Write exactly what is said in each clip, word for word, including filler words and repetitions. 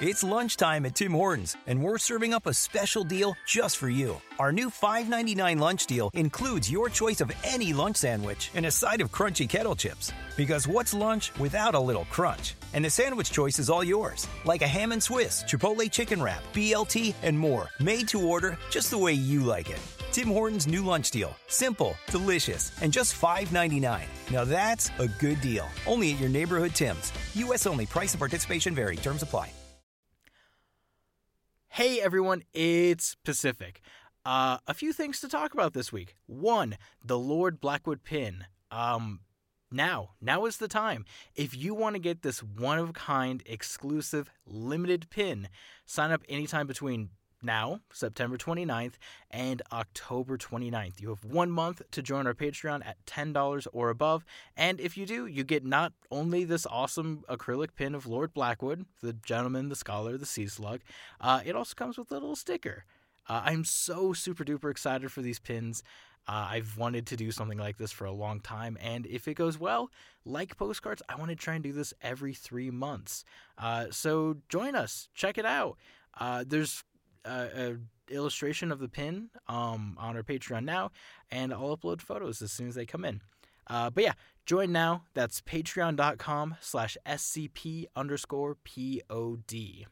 It's lunchtime at Tim Hortons, and we're serving up a special deal just for you. Our new five ninety-nine lunch deal includes your choice of any lunch sandwich and a side of crunchy kettle chips. Because what's lunch without a little crunch? And the sandwich choice is all yours, like a ham and Swiss, Chipotle chicken wrap, B L T, and more, made to order just the way you like it. Tim Hortons' new lunch deal. Simple, delicious, and just five ninety-nine. Now that's a good deal. Only at your neighborhood Tim's. U S only. Price and participation vary. Terms apply. Hey everyone, it's Pacific. Uh, a few things to talk about this week. One, the Lord Blackwood pin. Um, now, now is the time. If you want to get this one-of-a-kind, exclusive, limited pin, sign up anytime between now, September twenty-ninth, and October twenty-ninth. You have one month to join our Patreon at ten dollars or above, and if you do, you get not only this awesome acrylic pin of Lord Blackwood, the gentleman, the scholar, the sea slug, uh, it also comes with a little sticker. Uh, I'm so super duper excited for these pins. Uh, I've wanted to do something like this for a long time, and if it goes well, like postcards, I want to try and do this every three months. Uh, so join us. Check it out. Uh, there's Uh, a illustration of the pin um, on our Patreon now, and I'll upload photos as soon as they come in. Uh, but yeah, join now. That's patreon.com slash scp underscore pod.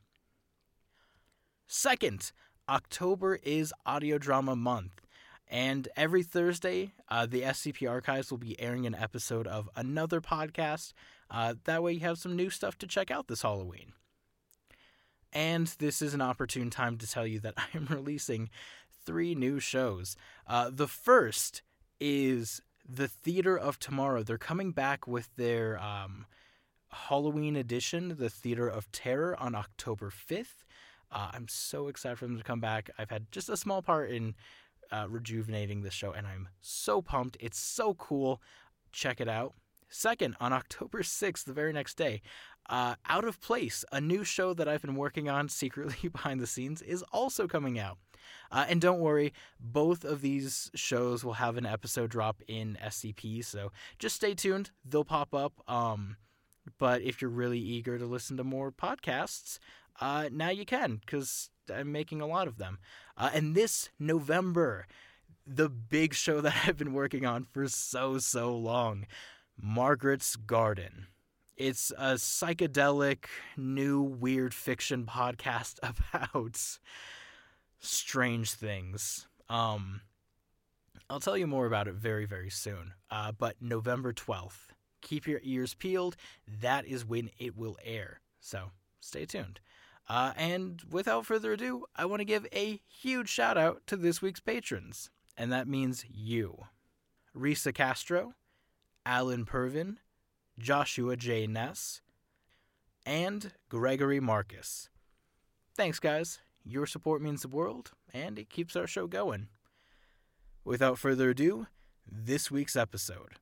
Second, October is Audio Drama Month, and every Thursday, uh, the S C P Archives will be airing an episode of another podcast. Uh, that way you have some new stuff to check out this Halloween. And this is an opportune time to tell you that I am releasing three new shows. Uh, the first is The Theater of Tomorrow. They're coming back with their um, Halloween edition, The Theater of Terror, on October fifth. Uh, I'm so excited for them to come back. I've had just a small part in uh, rejuvenating this show, and I'm so pumped. It's so cool. Check it out. Second, on October sixth, the very next day, uh, Out of Place, a new show that I've been working on secretly behind the scenes, is also coming out. Uh, and don't worry, both of these shows will have an episode drop in S C P, so just stay tuned. They'll pop up. Um, but if you're really eager to listen to more podcasts, uh, now you can, because I'm making a lot of them. Uh, and this November, the big show that I've been working on for so, so long, Margaret's Garden. It's a psychedelic, new, weird fiction podcast about strange things. Um, I'll tell you more about it very, very soon. Uh, but November twelfth, keep your ears peeled. That is when it will air. So stay tuned. Uh, and without further ado, I want to give a huge shout out to this week's patrons. And that means you. Risa Castro, Alan Pervin, Joshua J. Ness, and Gregory Marcus. Thanks, guys. Your support means the world, and it keeps our show going. Without further ado, this week's episode.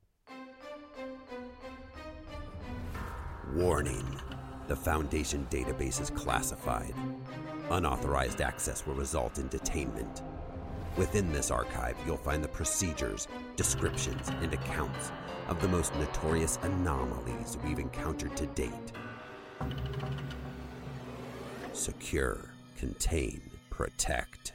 Warning. The Foundation database is classified. Unauthorized access will result in detainment. Within this archive, you'll find the procedures, descriptions, and accounts of the most notorious anomalies we've encountered to date. Secure, contain, protect.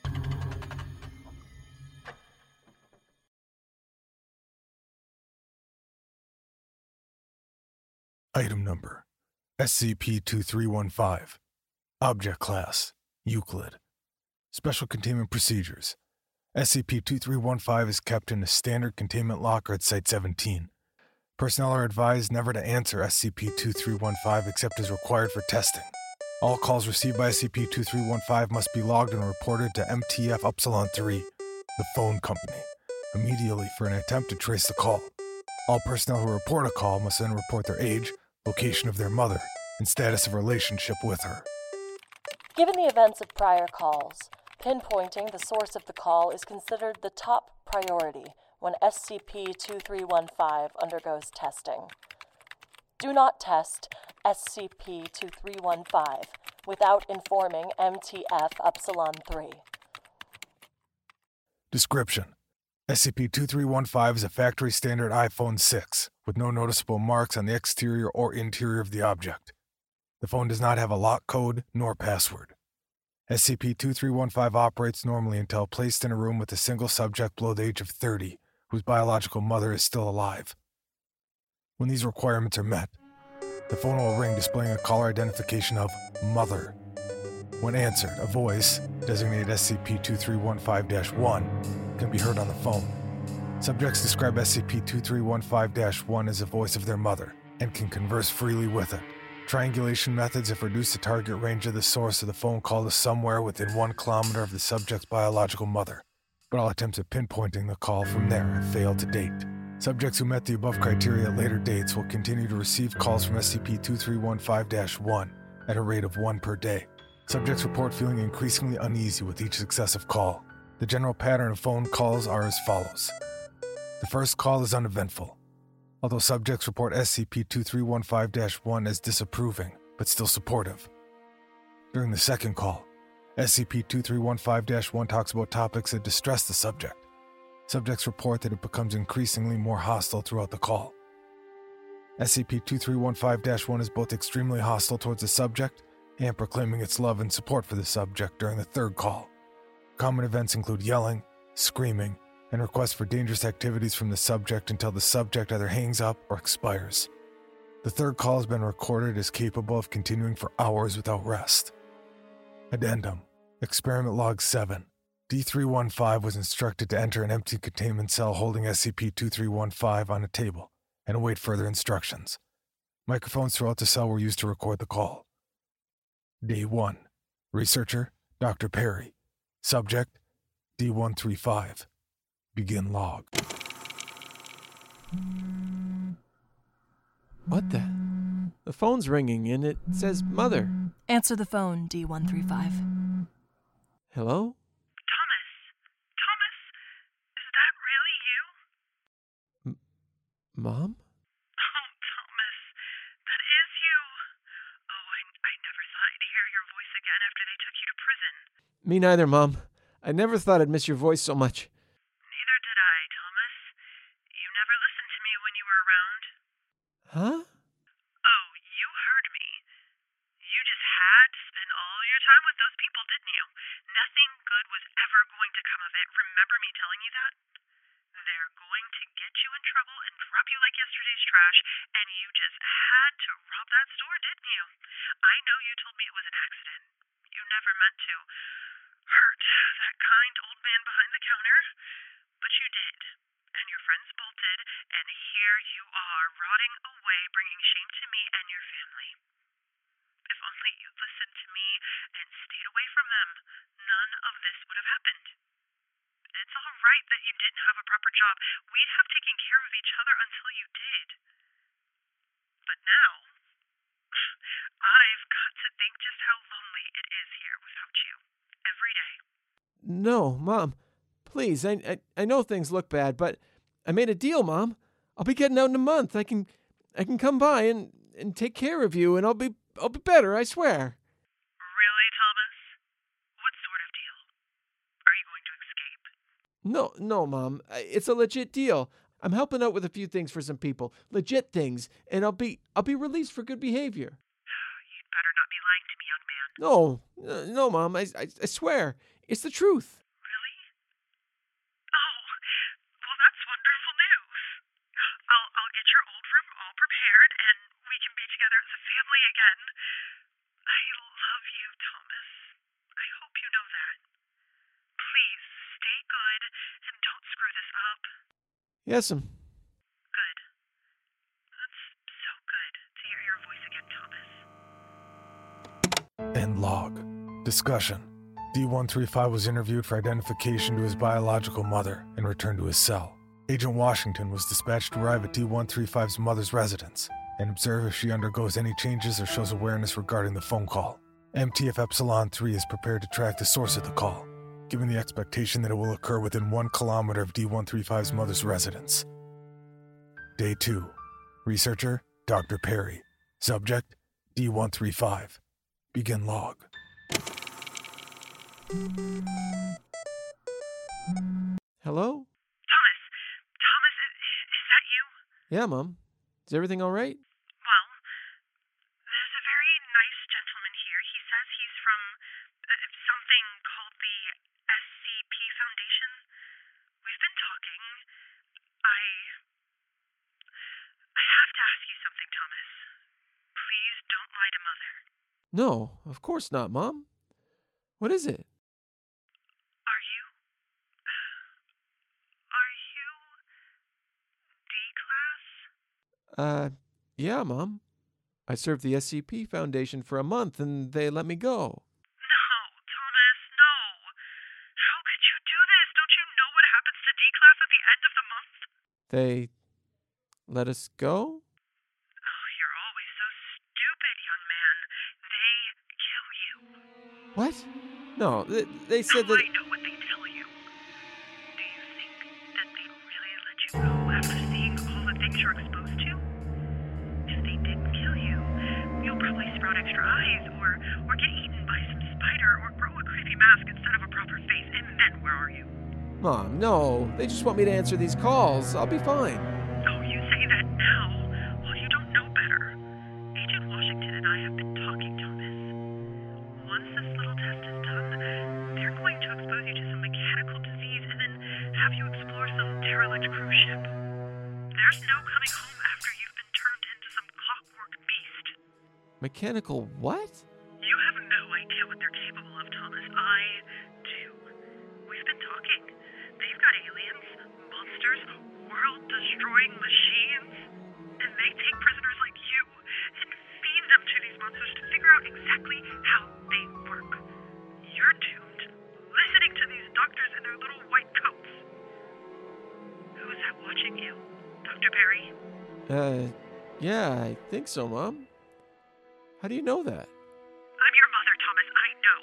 Item number S C P two three one five. Object Class Euclid. Special Containment Procedures. S C P two three one five is kept in a standard containment locker at Site seventeen. Personnel are advised never to answer S C P two three one five except as required for testing. All calls received by S C P two three one five must be logged and reported to M T F Upsilon three, the phone company, immediately for an attempt to trace the call. All personnel who report a call must then report their age, location of their mother, and status of relationship with her. Given the events of prior calls, pinpointing the source of the call is considered the top priority when S C P two three one five undergoes testing. Do not test S C P two three one five without informing M T F Upsilon three. Description: S C P two three one five is a factory standard iPhone six, with no noticeable marks on the exterior or interior of the object. The phone does not have a lock code nor password. S C P two three one five operates normally until placed in a room with a single subject below the age of thirty, whose biological mother is still alive. When these requirements are met, the phone will ring displaying a caller identification of Mother. When answered, a voice, designated S C P two three one five dash one, can be heard on the phone. Subjects describe S C P two three one five dash one as the voice of their mother and can converse freely with it. Triangulation methods have reduced the target range of the source of the phone call to somewhere within one kilometer of the subject's biological mother, but all attempts at pinpointing the call from there have failed to date. Subjects who met the above criteria at later dates will continue to receive calls from S C P two three one five dash one at a rate of one per day. Subjects report feeling increasingly uneasy with each successive call. The general pattern of phone calls are as follows. The first call is uneventful, although subjects report S C P two three one five dash one as disapproving, but still supportive. During the second call, S C P two three one five dash one talks about topics that distress the subject. Subjects report that it becomes increasingly more hostile throughout the call. S C P two three one five dash one is both extremely hostile towards the subject and proclaiming its love and support for the subject during the third call. Common events include yelling, screaming, and requests for dangerous activities from the subject until the subject either hangs up or expires. The third call has been recorded as capable of continuing for hours without rest. Addendum. Experiment Log seven. D three one five was instructed to enter an empty containment cell holding S C P two three one five on a table and await further instructions. Microphones throughout the cell were used to record the call. Day one. Researcher, Doctor Perry. Subject, D one three five. Begin log. What the? The phone's ringing and it says Mother. Answer the phone, D one three five. Hello? Thomas? Thomas? Is that really you? M- Mom? Oh, Thomas. That is you. Oh, I, I never thought I'd hear your voice again after they took you to prison. Me neither, Mom. I never thought I'd miss your voice so much. Neither did I, Thomas. You never listened to me when you were around. Huh? Oh, you heard me. You just had to spend all your time with those people, didn't you? Nothing good was ever going to come of it. Remember me telling you that? They're going to get you in trouble and drop you like yesterday's trash, and you just had to rob that store, didn't you? I know you told me it was an accident. You never meant to hurt that kind old man behind the counter, but you did, and your friends bolted, and here you are, rotting away, bringing shame to me and your family. If only you'd listened to me and stayed away from them, none of this would have happened. It's all right that you didn't have a proper job. We'd have taken care of each other until you did. But now, I've got to think just how lonely it is here without you. Every day. No, Mom. Please, I, I I know things look bad, but I made a deal, Mom. I'll be getting out in a month. I can I can come by and, and take care of you, and I'll be I'll be better, I swear. Really, Thomas? What sort of deal? Are you going to escape? No, no, Mom. It's a legit deal. I'm helping out with a few things for some people, legit things, and I'll be I'll be released for good behavior. You'd better not be lying to me, young man. No, no, Mom. I I, I swear, it's the truth. Really? Oh, well, that's wonderful news. I'll I'll get your old room all prepared, and we can be together as a family again. I love you, Thomas. I hope you know that. Please stay good and don't screw this up. Yes'm. Good. That's so good to hear your voice again, Thomas. End log. Discussion. D one three five was interviewed for identification to his biological mother and returned to his cell. Agent Washington was dispatched to arrive at D one three five's mother's residence and observe if she undergoes any changes or shows awareness regarding the phone call. M T F Epsilon three is prepared to track the source of the call, given the expectation that it will occur within one kilometer of D one three five's mother's residence. Day two. Researcher, Doctor Perry. Subject, D one three five. Begin log. Hello? Thomas, Thomas, is, is that you? Yeah, Mom. Is everything all right? Well, there's a very nice he says he's from uh, something called the S C P Foundation. We've been talking. I... I have to ask you something, Thomas. Please don't lie to Mother. No, of course not, Mom. What is it? Are you... Are you... D-Class? Uh, yeah, Mom. I served the S C P Foundation for a month and they let me go. No, Thomas, no. How could you do this? Don't you know what happens to D-Class at the end of the month? They let us go? Oh, you're always so stupid, young man. They kill you. What? No, they, they said no, that... I know what they tell you. Do you think that they'd really let you go after seeing all the things you're exposed to? If they didn't kill you, you'll probably sprout extra eyes, or, or get eaten by some spider, or grow a creepy mask instead of a proper face, and then where are you? Mom, no. They just want me to answer these calls. I'll be fine. Oh, you say that now? Well, you don't know better. Agent Washington and I have been talking, Thomas. Once this little test is done, they're going to expose you to some mechanical disease and then have you explore some derelict cruise ship. There's no coming home after you've been turned into some clockwork beast. Mechanical what? You have no idea what they're capable of, Thomas. I do. We've been talking. They've got aliens, monsters, world-destroying machines, and they take prisoners like you and feed them to these monsters to figure out exactly how they work. You're doomed, listening to these doctors in their little white coats. Who's that watching you, Doctor Perry? Uh, yeah, I think so, Mom. How do you know that? I'm your mother, Thomas, I know.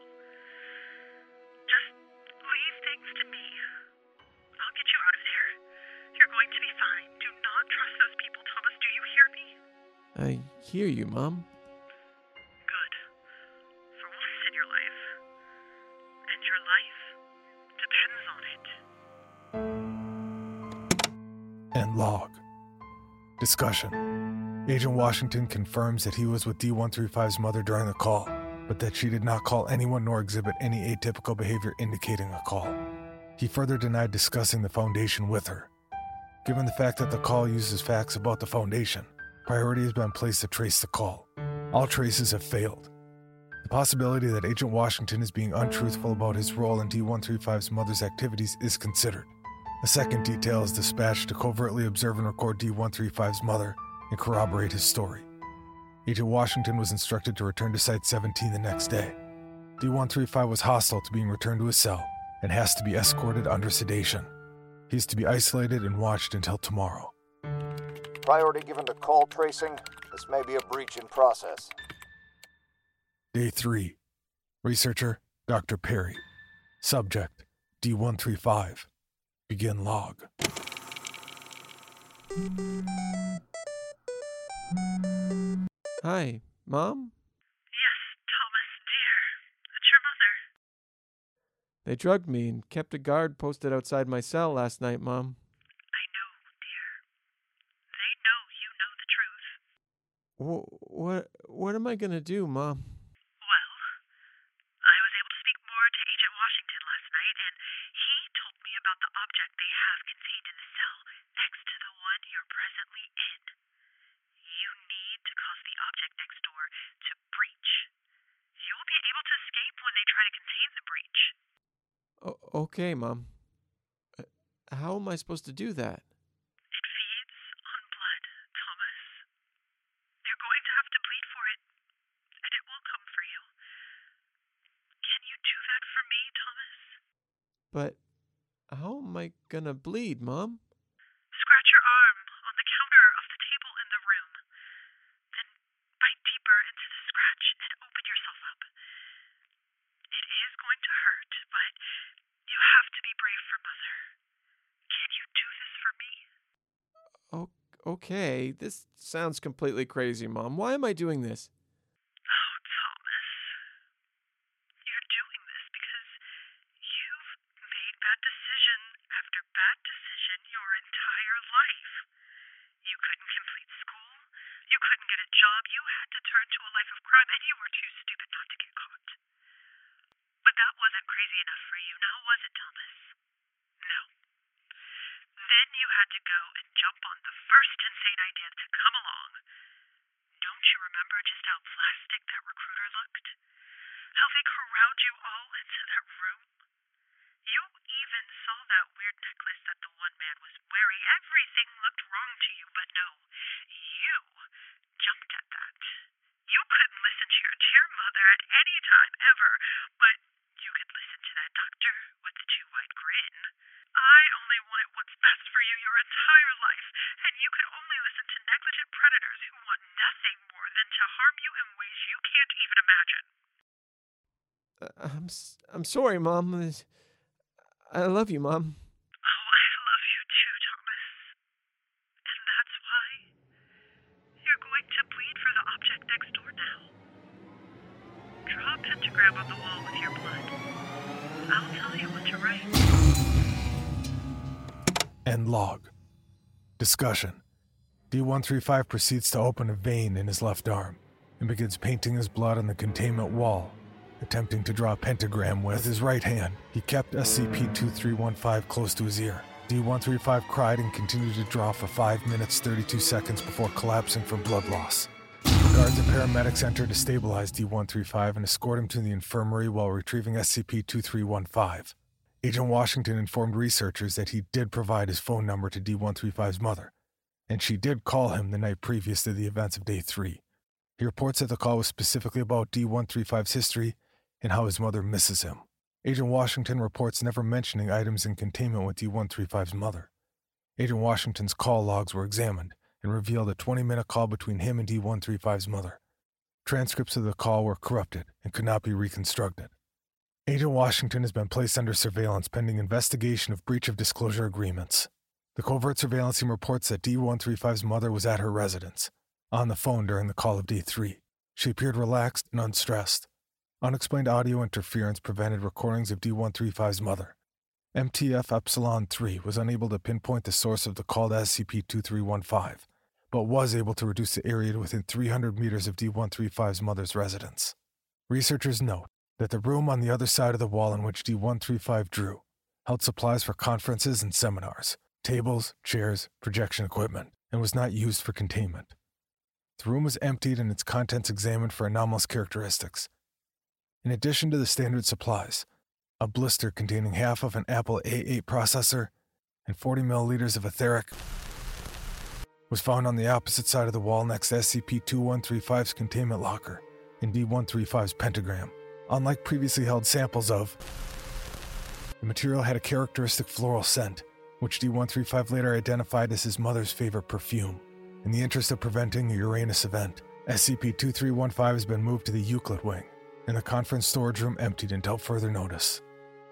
Just leave things to me. I'll get you out of there. You're going to be fine. Do not trust those people, Thomas. Do you hear me? I hear you, Mom. Good. For once in your life. And your life depends on it. End log. Discussion. Agent Washington confirms that he was with D one thirty-five's mother during the call, but that she did not call anyone nor exhibit any atypical behavior indicating a call. He further denied discussing the Foundation with her. Given the fact that the call uses facts about the Foundation, priority has been placed to trace the call. All traces have failed. The possibility that Agent Washington is being untruthful about his role in D one thirty-five's mother's activities is considered. A second detail is dispatched to covertly observe and record D one thirty-five's mother and corroborate his story. Agent Washington was instructed to return to Site seventeen the next day. D one thirty-five was hostile to being returned to his cell and has to be escorted under sedation. He is to be isolated and watched until tomorrow. Priority given to call tracing. This may be a breach in process. Day three. Researcher, Doctor Perry. Subject, D one thirty-five. Begin log. Hi, Mom? Yes, Thomas, dear. It's your mother. They drugged me and kept a guard posted outside my cell last night, Mom. I know, dear. They know you know the truth. Wh- what, what am I going to do, Mom? Well, I was able to speak more to Agent Washington last night, and he told me about the object they have contained in the cell next to the one you're presently in. You need to cause the object next door to breach. You'll be able to escape when they try to contain the breach. O- okay, Mom. Uh, How am I supposed to do that? It feeds on blood, Thomas. You're going to have to bleed for it, and it will come for you. Can you do that for me, Thomas? But how am I gonna bleed, Mom? Scratch your arm on the counter of the table in the room. Then bite deeper into the scratch and open yourself up. It is going to hurt, but you have to be brave for Mother. Can you do this for me? O- okay, this sounds completely crazy, Mom. Why am I doing this? Oh, Thomas. You're doing this because you've made bad decision after bad decision your entire life. You couldn't complete school. You couldn't get a job. You had to turn to a life of crime, and you were too stupid not to get caught. easy enough for you, now was it, Thomas? No. Then you had to go and jump on the first insane idea to come along. Don't you remember just how plastic that recruiter looked? How they corralled you all into that room? You even saw that weird necklace that the one man was wearing. Everything looked wrong to you, but no, you jumped at that. You couldn't listen to your dear mother at any time, ever, but you could listen to that doctor with the too-wide grin. I only wanted what's best for you your entire life, and you could only listen to negligent predators who want nothing more than to harm you in ways you can't even imagine. Uh, I'm s- I'm sorry, Mom. I love you, Mom. Oh, I love you too, Thomas. And that's why you're going to bleed for the object next door now. Draw a pentagram on the wall with your blood. I'll tell you what to write. End log. Discussion. D one thirty-five proceeds to open a vein in his left arm and begins painting his blood on the containment wall, attempting to draw a pentagram with his right hand. He kept S C P twenty-three fifteen close to his ear. D one thirty-five cried and continued to draw for five minutes thirty-two seconds before collapsing from blood loss. The guards and paramedics enter to stabilize D one thirty-five and escort him to the infirmary while retrieving S C P twenty-three fifteen. Agent Washington informed researchers that he did provide his phone number to D one thirty-five's mother, and she did call him the night previous to the events of Day three. He reports that the call was specifically about D one thirty-five's history and how his mother misses him. Agent Washington reports never mentioning items in containment with D one thirty-five's mother. Agent Washington's call logs were examined and revealed a twenty-minute call between him and D one thirty-five's mother. Transcripts of the call were corrupted and could not be reconstructed. Agent Washington has been placed under surveillance pending investigation of breach of disclosure agreements. The covert surveillance team reports that D one thirty-five's mother was at her residence, on the phone during the call of Day three. She appeared relaxed and unstressed. Unexplained audio interference prevented recordings of D one thirty-five's mother. M T F Epsilon three was unable to pinpoint the source of the call to S C P twenty-three fifteen, but was able to reduce the area to within three hundred meters of D one thirty-five's mother's residence. Researchers note that the room on the other side of the wall in which D one thirty-five drew held supplies for conferences and seminars, tables, chairs, projection equipment, and was not used for containment. The room was emptied and its contents examined for anomalous characteristics. In addition to the standard supplies, a blister containing half of an Apple A eight processor and forty milliliters of etheric was found on the opposite side of the wall next to S C P twenty-one thirty-five's containment locker and D one thirty-five's pentagram. Unlike previously held samples of, the material had a characteristic floral scent, which D one thirty-five later identified as his mother's favorite perfume. In the interest of preventing a Uranus event, S C P twenty-three fifteen has been moved to the Euclid wing, and the conference storage room emptied until further notice.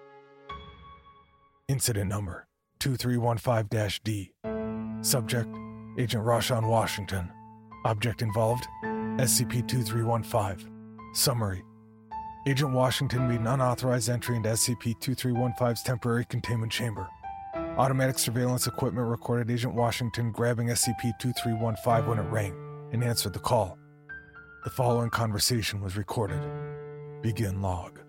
Incident number twenty-three fifteen D. Subject, Agent Rashawn Washington. Object involved, S C P twenty-three fifteen. Summary. Agent Washington made an unauthorized entry into S C P twenty-three fifteen's temporary containment chamber. Automatic surveillance equipment recorded Agent Washington grabbing S C P twenty-three fifteen when it rang and answered the call. The following conversation was recorded. Begin log.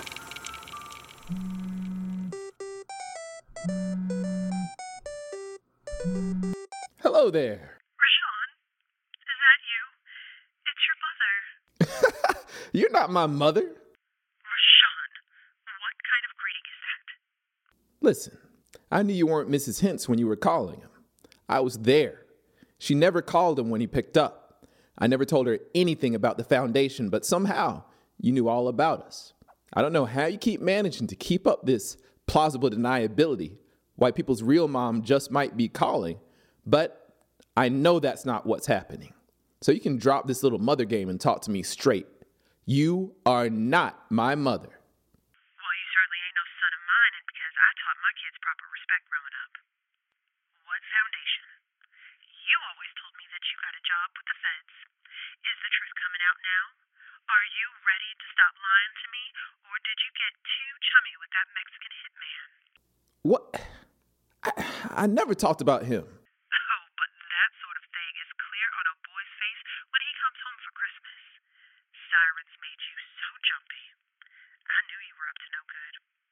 Hello there. Rashawn, is that you? It's your mother. You're not my mother. Rashawn, what kind of greeting is that? Listen, I knew you weren't Missus Hintz when you were calling him. I was there. She never called him when he picked up. I never told her anything about the Foundation, but somehow you knew all about us. I don't know how you keep managing to keep up this plausible deniability, why people's real mom just might be calling, but I know that's not what's happening. So you can drop this little mother game and talk to me straight. You are not my mother. Well, you certainly ain't no son of mine, and because I taught my kids proper respect growing up. What Foundation? You always told me that you got a job with the feds. Is the truth coming out now? Are you ready to stop lying to me, or did you get too chummy with that Mexican hitman? What? I, I never talked about him. Oh, but that sort of thing is clear on a boy's face when he comes home for Christmas. Sirens made you so jumpy. I knew you were up to no good.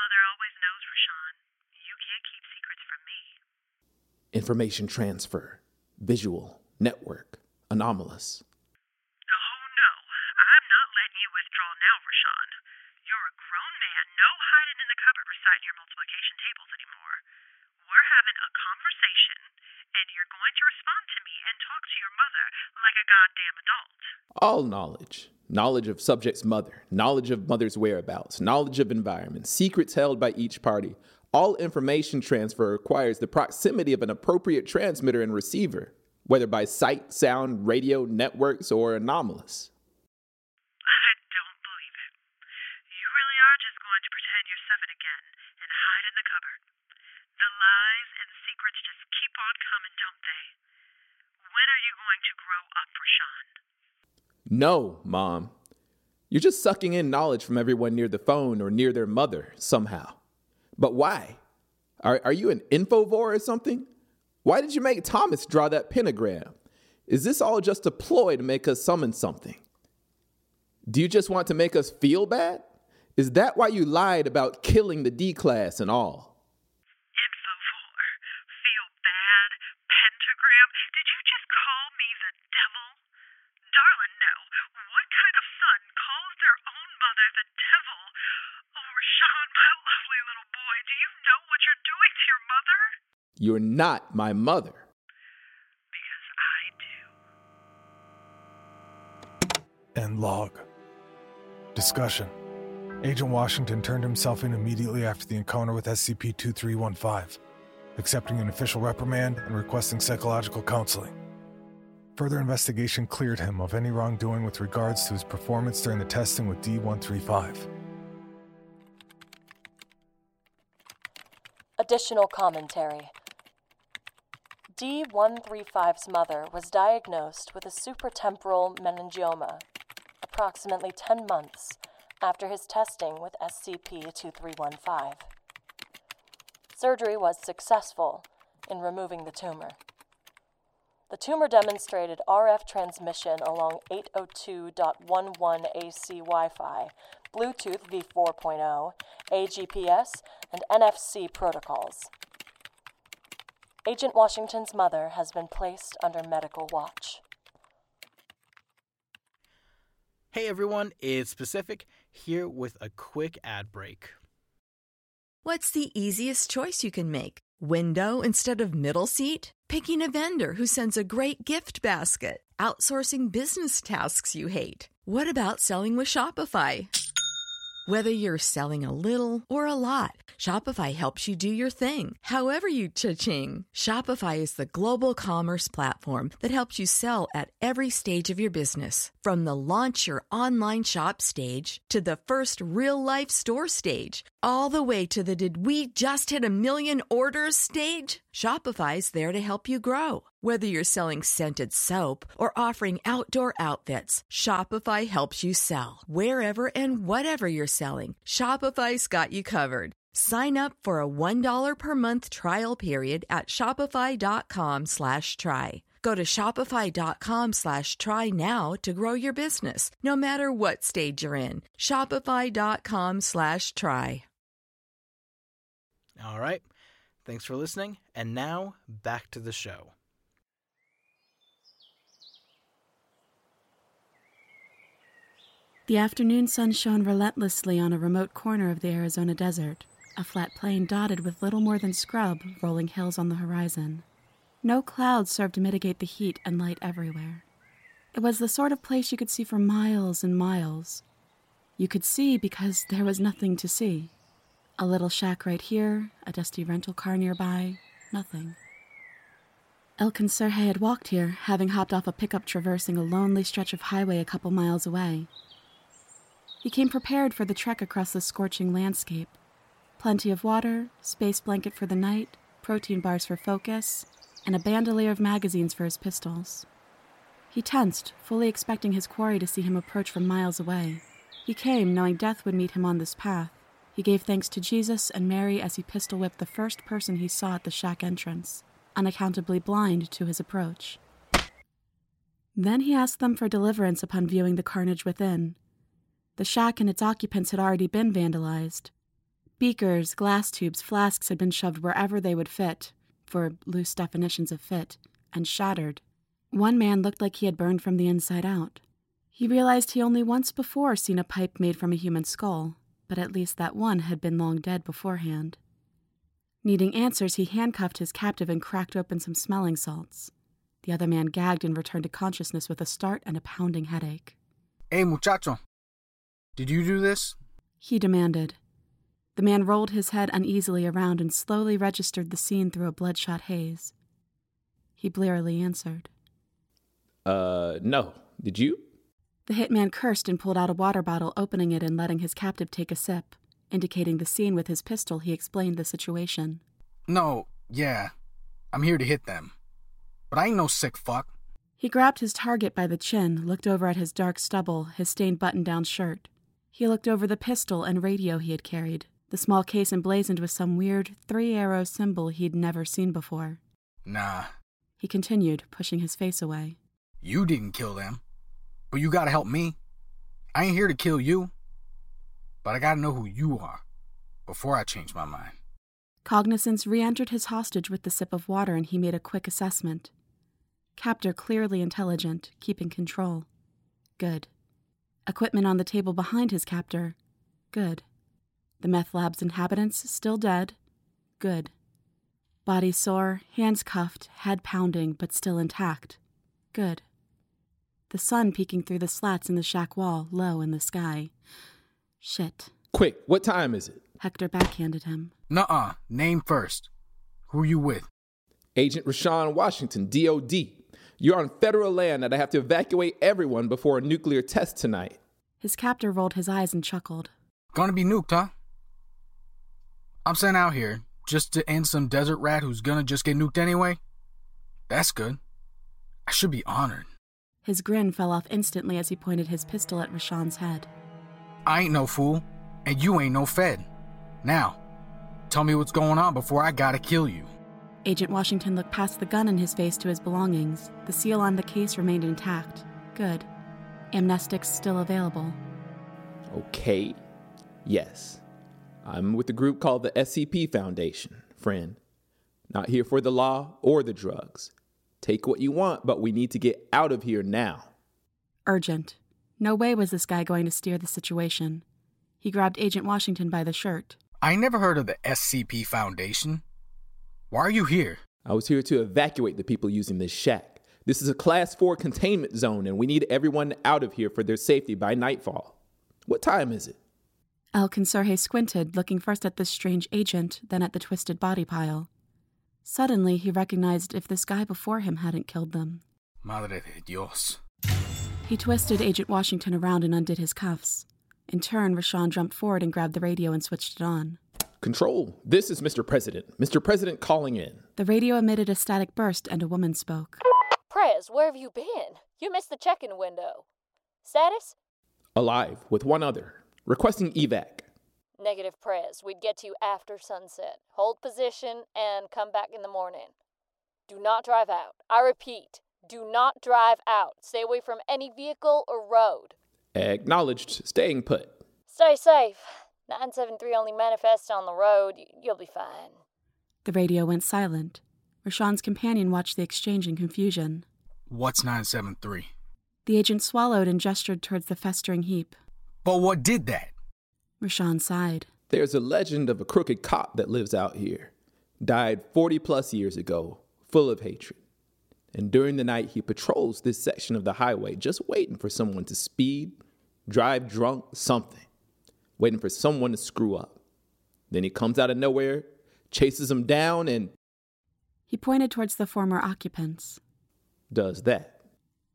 Mother always knows, Rashawn. You can't keep secrets from me. Information transfer. Visual. Network. Anomalous. Oh, no. I'm not letting you withdraw now, Rashawn. You're a grown man, no hiding in the cupboard reciting your multiplication tables anymore. We're having a conversation, and you're going to respond to me and talk to your mother like a goddamn adult. All knowledge. Knowledge of subject's mother. Knowledge of mother's whereabouts. Knowledge of environment. Secrets held by each party. All information transfer requires the proximity of an appropriate transmitter and receiver, whether by sight, sound, radio, networks, or anomalous. I don't believe it. You really are just going to pretend you're seven again and hide in the cupboard. The lies and secrets just keep on coming, don't they? When are you going to grow up, Rashawn? No, Mom. You're just sucking in knowledge from everyone near the phone or near their mother somehow. But why? Are, are you an infovore or something? Why did you make Thomas draw that pentagram? Is this all just a ploy to make us summon something? Do you just want to make us feel bad? Is that why you lied about killing the D-class and all? Infovore, feel bad, pentagram. Did you just call me the devil? Darling, no. What kind of son calls their own mother the devil? Oh, Rashawn, my lovely little boy, do you know what you're doing to your mother? You're not my mother. Because I do. End log. Discussion. Agent Washington turned himself in immediately after the encounter with S C P twenty-three fifteen, accepting an official reprimand and requesting psychological counseling. Further investigation cleared him of any wrongdoing with regards to his performance during the testing with D one thirty-five. Additional commentary. D one thirty-five's mother was diagnosed with a supratemporal meningioma approximately ten months after his testing with S C P twenty-three fifteen. Surgery was successful in removing the tumor. The tumor demonstrated R F transmission along eight oh two dot eleven A C Wi-Fi, Bluetooth V four point oh, A G P S, and N F C protocols. Agent Washington's mother has been placed under medical watch. Hey everyone, it's Pacific, here with a quick ad break. What's the easiest choice you can make? Window instead of middle seat? Picking a vendor who sends a great gift basket? Outsourcing business tasks you hate? What about selling with Shopify? Whether you're selling a little or a lot, Shopify helps you do your thing, however you cha-ching. Shopify is the global commerce platform that helps you sell at every stage of your business. From the launch your online shop stage to the first real-life store stage, all the way to the did we just hit a million orders stage. Shopify's there to help you grow. Whether you're selling scented soap or offering outdoor outfits, Shopify helps you sell. Wherever and whatever you're selling, Shopify's got you covered. Sign up for a one dollar per month trial period at shopify.com slash try. Go to shopify.com slash try now to grow your business, no matter what stage you're in. Shopify.com slash try. All right, thanks for listening, and now back to the show. The afternoon sun shone relentlessly on a remote corner of the Arizona desert, a flat plain dotted with little more than scrub rolling hills on the horizon. No clouds served to mitigate the heat and light everywhere. It was the sort of place you could see for miles and miles. You could see because there was nothing to see. A little shack right here, a dusty rental car nearby, nothing. Elkin Serhe had walked here, having hopped off a pickup traversing a lonely stretch of highway a couple miles away. He came prepared for the trek across the scorching landscape. Plenty of water, space blanket for the night, protein bars for focus, and a bandolier of magazines for his pistols. He tensed, fully expecting his quarry to see him approach from miles away. He came, knowing death would meet him on this path. He gave thanks to Jesus and Mary as he pistol-whipped the first person he saw at the shack entrance, unaccountably blind to his approach. Then he asked them for deliverance upon viewing the carnage within. The shack and its occupants had already been vandalized, Beakers, glass tubes, flasks had been shoved wherever they would fit, for loose definitions of fit, and shattered. One man looked like he had burned from the inside out. He realized he only once before seen a pipe made from a human skull, but at least that one had been long dead beforehand. Needing answers, he handcuffed his captive and cracked open some smelling salts. The other man gagged and returned to consciousness with a start and a pounding headache. Hey, muchacho. Did you do this? He demanded. The man rolled his head uneasily around and slowly registered the scene through a bloodshot haze. He blearily answered. Uh, no. Did you? The hitman cursed and pulled out a water bottle, opening it and letting his captive take a sip. Indicating the scene with his pistol, he explained the situation. No, yeah. I'm here to hit them. But I ain't no sick fuck. He grabbed his target by the chin, looked over at his dark stubble, his stained button-down shirt. He looked over the pistol and radio he had carried, the small case emblazoned with some weird three-arrow symbol he'd never seen before. Nah. He continued, pushing his face away. You didn't kill them. But you gotta help me. I ain't here to kill you. But I gotta know who you are before I change my mind. Cognizance re-entered his hostage with the sip of water, and he made a quick assessment. Captor clearly intelligent, keeping control. Good. Equipment on the table behind his captor. Good. The meth lab's inhabitants still dead. Good. Body sore, hands cuffed, head pounding, but still intact. Good. The sun peeking through the slats in the shack wall, low in the sky. Shit. Quick, what time is it? Hector backhanded him. Nuh-uh. Name first. Who you with? Agent Rashawn Washington, D O D. You're on federal land and I have to evacuate everyone before a nuclear test tonight. His captor rolled his eyes and chuckled. Gonna be nuked, huh? I'm sent out here just to end some desert rat who's gonna just get nuked anyway? That's good. I should be honored. His grin fell off instantly as he pointed his pistol at Rashawn's head. I ain't no fool, and you ain't no Fed. Now, tell me what's going on before I gotta kill you. Agent Washington looked past the gun in his face to his belongings. The seal on the case remained intact. Good. Amnestics still available. Okay. Yes. I'm with a group called the S C P Foundation, friend. Not here for the law or the drugs. Take what you want, but we need to get out of here now. Urgent. No way was this guy going to steer the situation. He grabbed Agent Washington by the shirt. I never heard of the S C P Foundation. Why are you here? I was here to evacuate the people using this shack. This is a class four containment zone, and we need everyone out of here for their safety by nightfall. What time is it? El Conserje squinted, looking first at this strange agent, then at the twisted body pile. Suddenly, he recognized if this guy before him hadn't killed them. Madre de Dios. He twisted Agent Washington around and undid his cuffs. In turn, Rashawn jumped forward and grabbed the radio and switched it on. Control, this is Mister President. Mister President calling in. The radio emitted a static burst and a woman spoke. Prez, where have you been? You missed the check-in window. Status? Alive, with one other. Requesting evac. Negative, Prez. We'd get to you after sunset. Hold position and come back in the morning. Do not drive out. I repeat, do not drive out. Stay away from any vehicle or road. Acknowledged. Staying put. Stay safe. nine seven three only manifests on the road. You'll be fine. The radio went silent. Rashawn's companion watched the exchange in confusion. What's nine seven three? The agent swallowed and gestured towards the festering heap. But what did that? Rashawn sighed. There's a legend of a crooked cop that lives out here. Died forty plus years ago, full of hatred. And during the night, he patrols this section of the highway, just waiting for someone to speed, drive drunk, something. Waiting for someone to screw up. Then he comes out of nowhere, chases them down, and... He pointed towards the former occupants. Does that.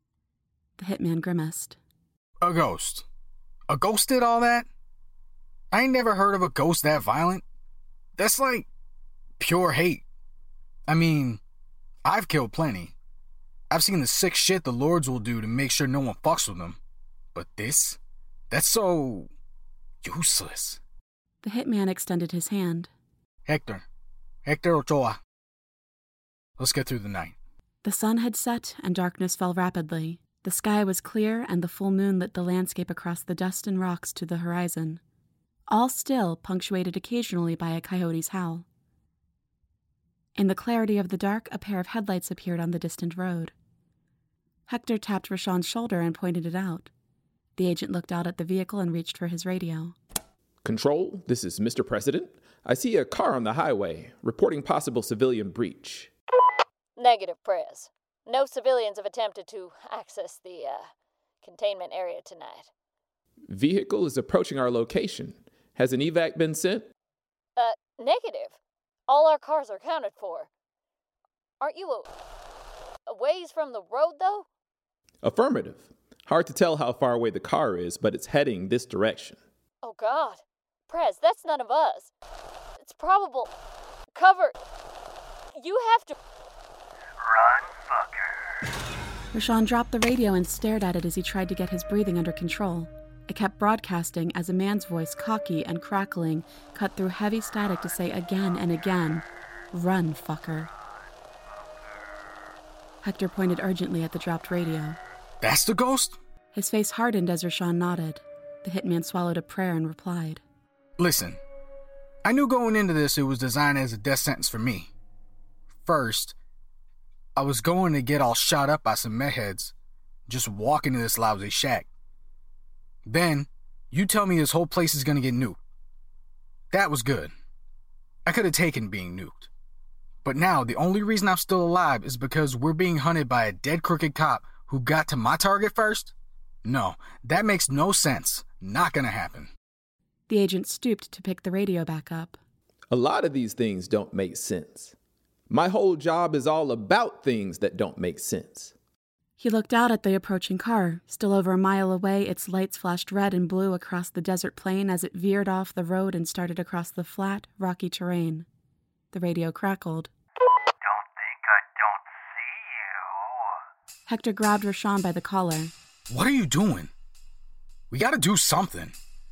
The hitman grimaced. A ghost. A ghost did all that? I ain't never heard of a ghost that violent. That's like pure hate. I mean, I've killed plenty. I've seen the sick shit the lords will do to make sure no one fucks with them. But this? That's so... useless. The hitman extended his hand. Hector. Hector Ochoa. Let's get through the night. The sun had set and darkness fell rapidly. The sky was clear and the full moon lit the landscape across the dust and rocks to the horizon. all still, punctuated occasionally by a coyote's howl. In the clarity of the dark, a pair of headlights appeared on the distant road. Hector tapped Rashawn's shoulder and pointed it out. The agent looked out at the vehicle and reached for his radio. Control, this is Mister President. I see a car on the highway, reporting possible civilian breach. Negative, Prez. No civilians have attempted to access the, uh, containment area tonight. Vehicle is approaching our location. Has an evac been sent? Uh, negative. All our cars are accounted for. Aren't you a, a ways from the road, though? Affirmative. Hard to tell how far away the car is, but it's heading this direction. Oh, God. Prez, that's none of us. It's probable. Cover. You have to... Run, fucker. Rashawn dropped the radio and stared at it as he tried to get his breathing under control. It kept broadcasting as a man's voice, cocky and crackling, cut through heavy static to say again and again, "Run, fucker." Hector pointed urgently at the dropped radio. That's the ghost? His face hardened as Rashawn nodded. The hitman swallowed a prayer and replied. Listen, I knew going into this it was designed as a death sentence for me. First, I was going to get all shot up by some metheads, just walk into this lousy shack. Then, you tell me this whole place is gonna get nuked. That was good. I could have taken being nuked. But now, the only reason I'm still alive is because we're being hunted by a dead crooked cop who got to my target first? No, that makes no sense. Not gonna happen. The agent stooped to pick the radio back up. A lot of these things don't make sense. My whole job is all about things that don't make sense. He looked out at the approaching car. Still over a mile away, its lights flashed red and blue across the desert plain as it veered off the road and started across the flat, rocky terrain. The radio crackled. Don't think I don't see you. Hector grabbed Rashawn by the collar. What are you doing? We gotta do something.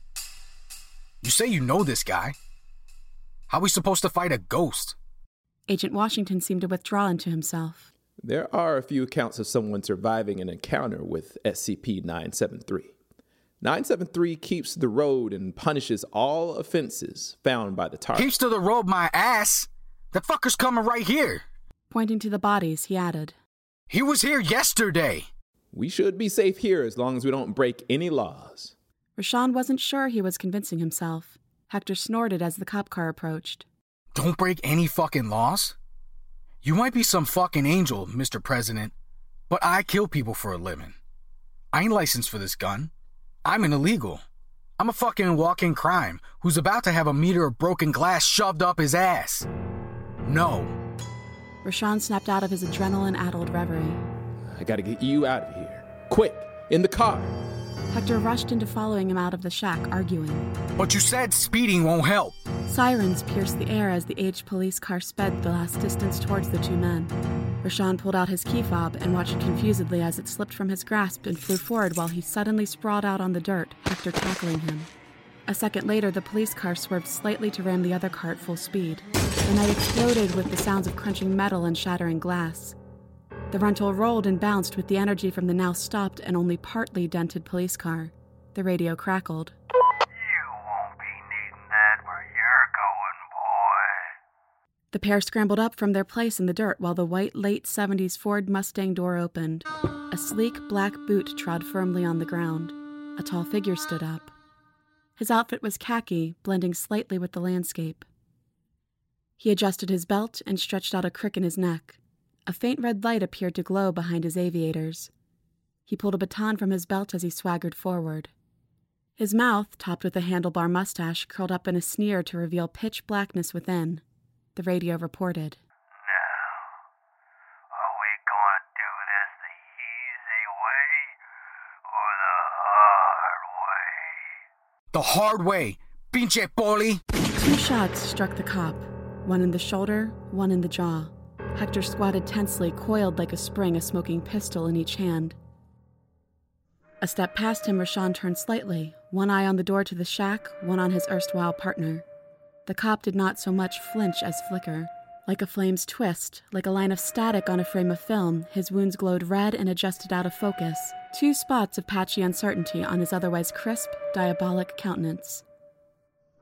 You say you know this guy. How are we supposed to fight a ghost? Agent Washington seemed to withdraw into himself. There are a few accounts of someone surviving an encounter with S C P nine seven three. nine seven three keeps the road and punishes all offenses found by the target. Keeps to the road, my ass! The fucker's coming right here! Pointing to the bodies, he added. He was here yesterday! We should be safe here as long as we don't break any laws. Rashawn wasn't sure he was convincing himself. Hector snorted as the cop car approached. Don't break any fucking laws? You might be some fucking angel, Mister President, but I kill people for a living. I ain't licensed for this gun. I'm an illegal. I'm a fucking walking crime who's about to have a meter of broken glass shoved up his ass. No. Rashawn snapped out of his adrenaline-addled reverie. I gotta get you out of here. Quick, in the car. Hector rushed into following him out of the shack, arguing. But you said speeding won't help. Sirens pierced the air as the aged police car sped the last distance towards the two men. Rashawn pulled out his key fob and watched confusedly as it slipped from his grasp and flew forward while he suddenly sprawled out on the dirt, Hector tackling him. A second later, the police car swerved slightly to ram the other car at full speed. The night exploded with the sounds of crunching metal and shattering glass. The rental rolled and bounced with the energy from the now stopped and only partly dented police car. The radio crackled. You won't be needing that where you're going, boy. The pair scrambled up from their place in the dirt while the white late seventies Ford Mustang door opened. A sleek black boot trod firmly on the ground. A tall figure stood up. His outfit was khaki, blending slightly with the landscape. He adjusted his belt and stretched out a crick in his neck. A faint red light appeared to glow behind his aviators. He pulled a baton from his belt as he swaggered forward. His mouth, topped with a handlebar mustache, curled up in a sneer to reveal pitch blackness within. The radio reported. Now, are we going to do this the easy way or the hard way? The hard way! Pinche poli! Two shots struck the cop, one in the shoulder, one in the jaw. Hector squatted tensely, coiled like a spring, a smoking pistol in each hand. A step past him, Rashawn turned slightly, one eye on the door to the shack, one on his erstwhile partner. The cop did not so much flinch as flicker. Like a flame's twist, like a line of static on a frame of film, his wounds glowed red and adjusted out of focus, two spots of patchy uncertainty on his otherwise crisp, diabolic countenance.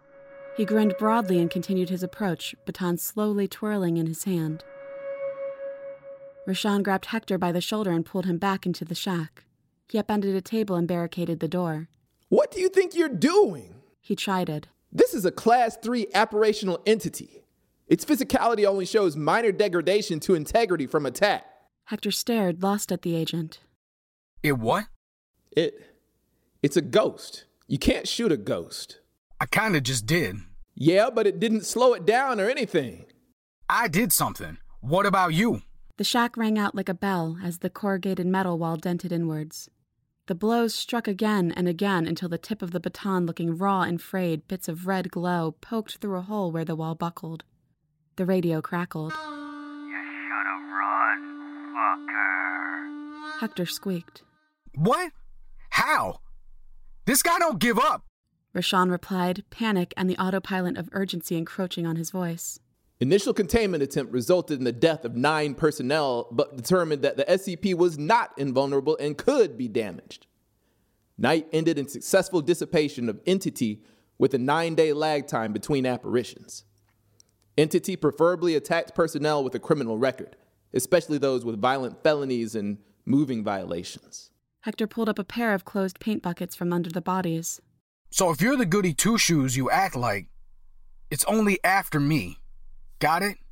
He grinned broadly and continued his approach, baton slowly twirling in his hand. Rashawn grabbed Hector by the shoulder and pulled him back into the shack. He upended a table and barricaded the door. What do you think you're doing? He chided. This is a Class three apparitional entity. Its physicality only shows minor degradation to integrity from attack. Hector stared, lost at the agent. It what? It... It's a ghost. You can't shoot a ghost. I kinda just did. Yeah, but it didn't slow it down or anything. I did something. What about you? The shack rang out like a bell as the corrugated metal wall dented inwards. The blows struck again and again until the tip of the baton, looking raw and frayed, bits of red glow poked through a hole where the wall buckled. The radio crackled. You should've run, fucker. Hector squeaked. What? How? This guy don't give up. Rashawn replied, panic and the autopilot of urgency encroaching on his voice. Initial containment attempt resulted in the death of nine personnel, but determined that the S C P was not invulnerable and could be damaged. Night ended in successful dissipation of entity with a nine-day lag time between apparitions. Entity preferably attacked personnel with a criminal record, especially those with violent felonies and moving violations. Hector pulled up a pair of closed paint buckets from under the bodies. So if you're the goody two-shoes you act like, it's only after me. Got it?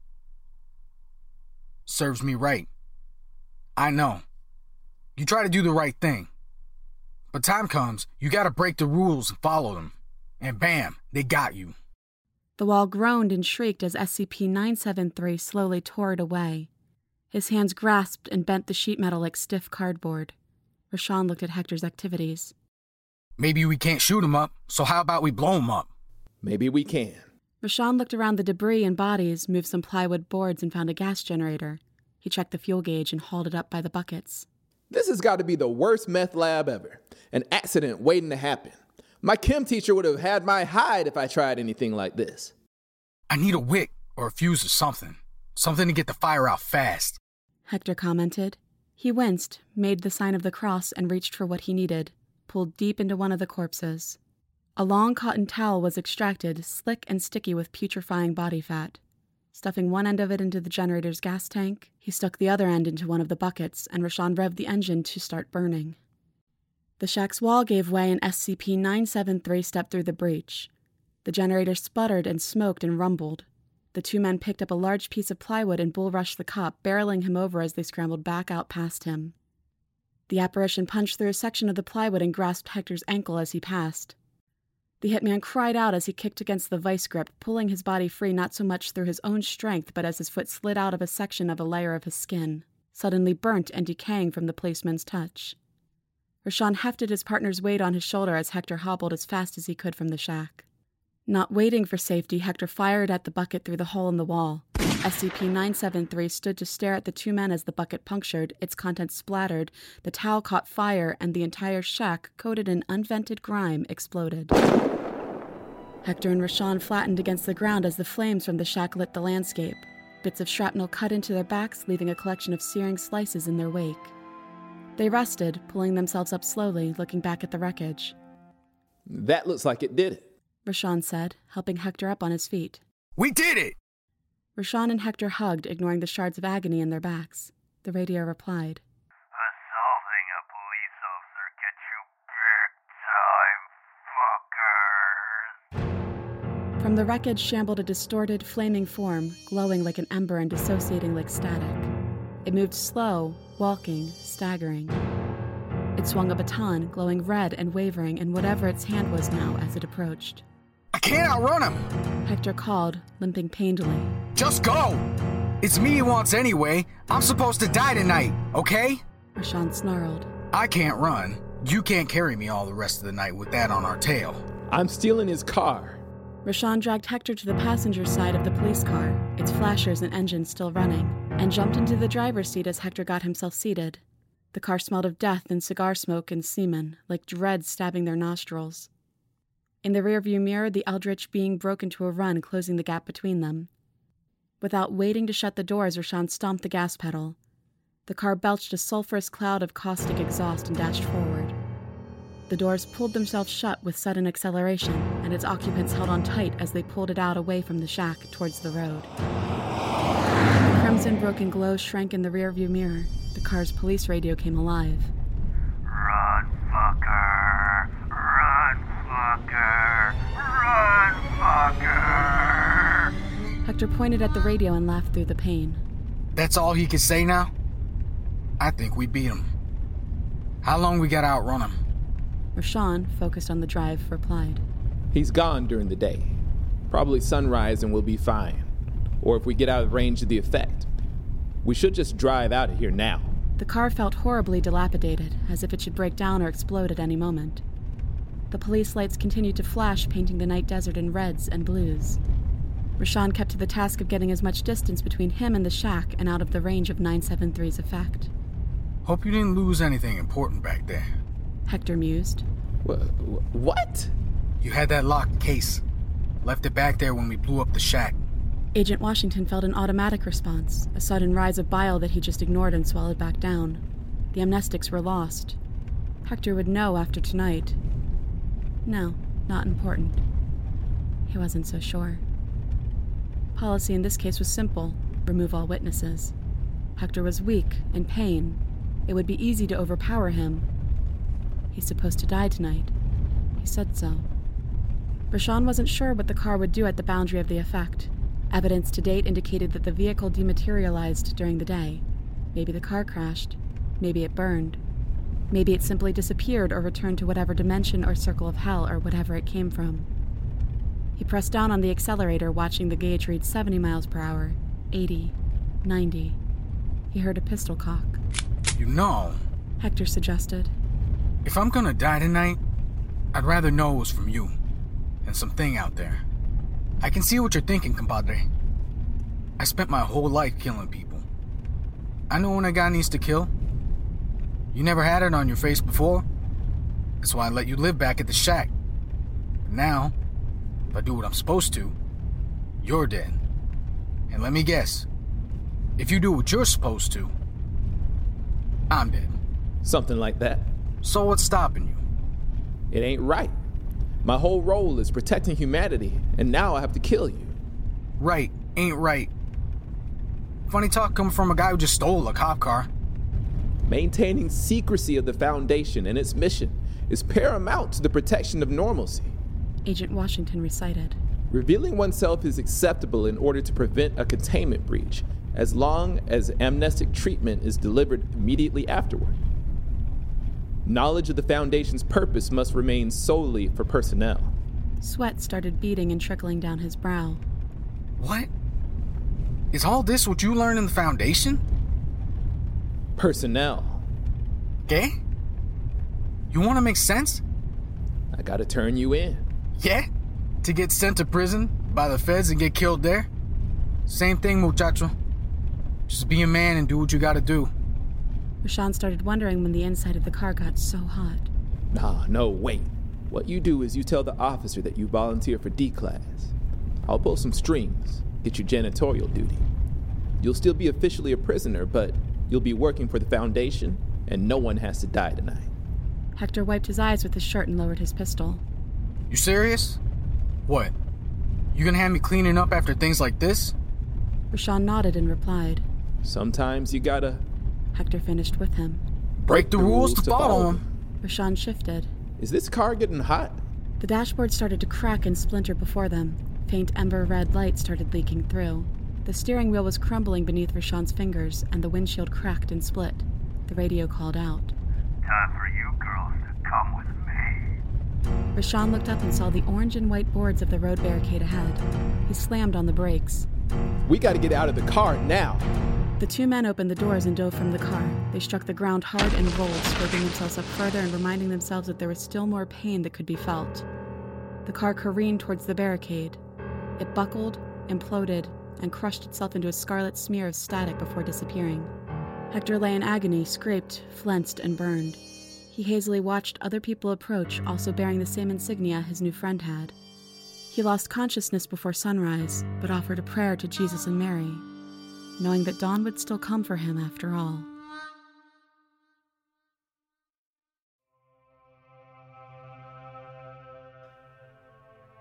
Serves me right. I know. You try to do the right thing. But time comes, you gotta break the rules and follow them. And bam, they got you. The wall groaned and shrieked as S C P nine seven three slowly tore it away. His hands grasped and bent the sheet metal like stiff cardboard. Rashawn looked at Hector's activities. Maybe we can't shoot him up, so how about we blow him up? Maybe we can. Rashawn looked around the debris and bodies, moved some plywood boards, and found a gas generator. He checked the fuel gauge and hauled it up by the buckets. This has got to be the worst meth lab ever. An accident waiting to happen. My chem teacher would have had my hide if I tried anything like this. I need a wick or a fuse or something. Something to get the fire out fast. Hector commented. He winced, made the sign of the cross, and reached for what he needed, pulled deep into one of the corpses. A long cotton towel was extracted, slick and sticky with putrefying body fat. Stuffing one end of it into the generator's gas tank, he stuck the other end into one of the buckets, and Rashawn revved the engine to start burning. The shack's wall gave way and S C P nine seven three stepped through the breach. The generator sputtered and smoked and rumbled. The two men picked up a large piece of plywood and bull-rushed the cop, barreling him over as they scrambled back out past him. The apparition punched through a section of the plywood and grasped Hector's ankle as he passed. The hitman cried out as he kicked against the vice grip, pulling his body free not so much through his own strength, but as his foot slid out of a section of a layer of his skin, suddenly burnt and decaying from the policeman's touch. Rashawn hefted his partner's weight on his shoulder as Hector hobbled as fast as he could from the shack. Not waiting for safety, Hector fired at the bucket through the hole in the wall. S C P nine seven three stood to stare at the two men as the bucket punctured, its contents splattered, the towel caught fire, and the entire shack, coated in unvented grime, exploded. Hector and Rashawn flattened against the ground as the flames from the shack lit the landscape. Bits of shrapnel cut into their backs, leaving a collection of searing slices in their wake. They rested, pulling themselves up slowly, looking back at the wreckage. That looks like it did it, Rashawn said, helping Hector up on his feet. We did it! Rashawn and Hector hugged, ignoring the shards of agony in their backs. The radio replied. Assaulting a police officer gets you big time, fuckers. From the wreckage shambled a distorted, flaming form, glowing like an ember and dissociating like static. It moved slow, walking, staggering. It swung a baton, glowing red and wavering in whatever its hand was now as it approached. I can't outrun him! Hector called, limping painfully. Just go! It's me he wants anyway. I'm supposed to die tonight, okay? Rashawn snarled. I can't run. You can't carry me all the rest of the night with that on our tail. I'm stealing his car. Rashawn dragged Hector to the passenger side of the police car, its flashers and engines still running, and jumped into the driver's seat as Hector got himself seated. The car smelled of death and cigar smoke and semen, like dread stabbing their nostrils. In the rearview mirror, the eldritch being broke into a run, closing the gap between them. Without waiting to shut the doors, Rashawn stomped the gas pedal. The car belched a sulphurous cloud of caustic exhaust and dashed forward. The doors pulled themselves shut with sudden acceleration, and its occupants held on tight as they pulled it out away from the shack towards the road. The crimson broken glow shrank in the rearview mirror. The car's police radio came alive. Run, fucker! Run, fucker! Run, fucker! Hector pointed at the radio and laughed through the pain. That's all he could say now? I think we beat him. How long we gotta outrun him? Rashawn, focused on the drive, replied. He's gone during the day. Probably sunrise and we'll be fine. Or if we get out of range of the effect. We should just drive out of here now. The car felt horribly dilapidated, as if it should break down or explode at any moment. The police lights continued to flash, painting the night desert in reds and blues. Rashawn kept to the task of getting as much distance between him and the shack and out of the range of nine seven three's effect. Hope you didn't lose anything important back there. Hector mused. Wh- what? You had that locked case. Left it back there when we blew up the shack. Agent Washington felt an automatic response, a sudden rise of bile that he just ignored and swallowed back down. The amnestics were lost. Hector would know after tonight. No, not important. He wasn't so sure. Policy in this case was simple: remove all witnesses. Hector was weak, in pain. It would be easy to overpower him. He's supposed to die tonight. He said so. Rashawn wasn't sure what the car would do at the boundary of the effect. Evidence to date indicated that the vehicle dematerialized during the day. Maybe the car crashed. Maybe it burned. Maybe it simply disappeared or returned to whatever dimension or circle of hell or whatever it came from. He pressed down on the accelerator, watching the gauge read seventy miles per hour, eighty, ninety. He heard a pistol cock. You know, Hector suggested, if I'm gonna die tonight, I'd rather know it was from you than something out there. I can see what you're thinking, compadre. I spent my whole life killing people. I know when a guy needs to kill. You never had it on your face before. That's why I let you live back at the shack. But now, if I do what I'm supposed to, you're dead. And let me guess, if you do what you're supposed to, I'm dead. Something like that. So what's stopping you? It ain't right. My whole role is protecting humanity, and now I have to kill you. Right, ain't right. Funny talk coming from a guy who just stole a cop car. Maintaining secrecy of the Foundation and its mission is paramount to the protection of normalcy. Agent Washington recited. Revealing oneself is acceptable in order to prevent a containment breach, as long as amnestic treatment is delivered immediately afterward. Knowledge of the Foundation's purpose must remain solely for personnel. Sweat started beading and trickling down his brow. What? Is all this what you learned in the Foundation? Personnel. Okay? You want to make sense? I gotta turn you in. Yeah? To get sent to prison by the feds and get killed there? Same thing, muchacho. Just be a man and do what you gotta do. Rashawn started wondering when the inside of the car got so hot. Nah, no, wait. What you do is you tell the officer that you volunteer for D-Class. I'll pull some strings, get you janitorial duty. You'll still be officially a prisoner, but you'll be working for the Foundation, and no one has to die tonight. Hector wiped his eyes with his shirt and lowered his pistol. You serious? What? You gonna have me cleaning up after things like this? Rashawn nodded and replied. Sometimes you gotta... Hector finished with him. Break the, the rules, rules to, to follow, follow them. Rashawn shifted. Is this car getting hot? The dashboard started to crack and splinter before them. Faint ember red light started leaking through. The steering wheel was crumbling beneath Rashawn's fingers, and the windshield cracked and split. The radio called out. Time for you girls to come with me. Rashawn looked up and saw the orange and white boards of the road barricade ahead. He slammed on the brakes. We gotta get out of the car now. The two men opened the doors and dove from the car. They struck the ground hard and rolled, scraping themselves up further and reminding themselves that there was still more pain that could be felt. The car careened towards the barricade. It buckled, imploded, and crushed itself into a scarlet smear of static before disappearing. Hector lay in agony, scraped, flensed, and burned. He hazily watched other people approach, also bearing the same insignia his new friend had. He lost consciousness before sunrise, but offered a prayer to Jesus and Mary, knowing that dawn would still come for him after all.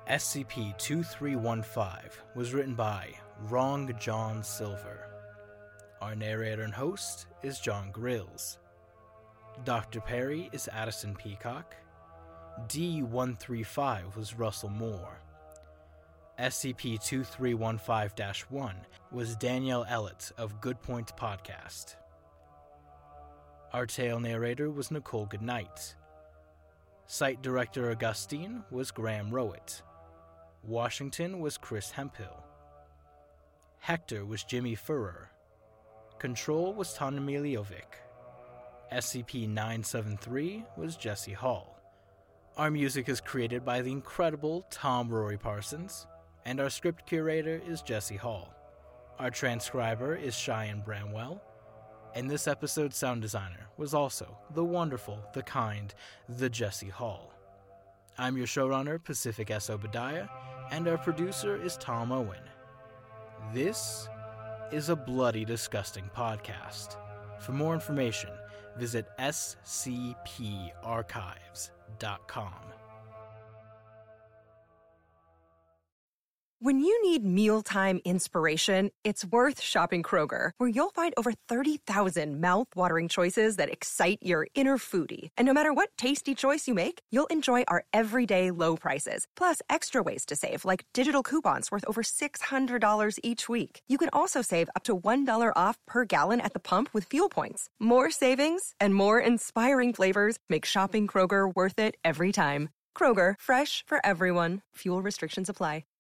S C P twenty-three fifteen was written by Wrong John Silver. Our narrator and host is John Grills. Doctor Perry is Addison Peacock. D one thirty-five was Russell Moore. S C P twenty-three fifteen dash one was Danielle Ellett of Good Point Podcast. Our tale narrator was Nicole Goodnight. Site Director Augustine was Graham Rowett. Washington was Chris Hemphill. Hector was Jimmy Furrer. Control was Tana Miljovic. S C P nine seventy-three was Jesse Hall. Our music is created by the incredible Tom Rory Parsons, and our script curator is Jesse Hall. Our transcriber is Cheyenne Bramwell, and this episode's sound designer was also the wonderful, the kind, the Jesse Hall. I'm your showrunner, Pacific S. Obadiah, and our producer is Tom Owen. This is a bloody disgusting podcast. For more information, visit S C P archives dot com. When you need mealtime inspiration, it's worth shopping Kroger, where you'll find over thirty thousand mouth-watering choices that excite your inner foodie. And no matter what tasty choice you make, you'll enjoy our everyday low prices, plus extra ways to save, like digital coupons worth over six hundred dollars each week. You can also save up to one dollar off per gallon at the pump with fuel points. More savings and more inspiring flavors make shopping Kroger worth it every time. Kroger, fresh for everyone. Fuel restrictions apply.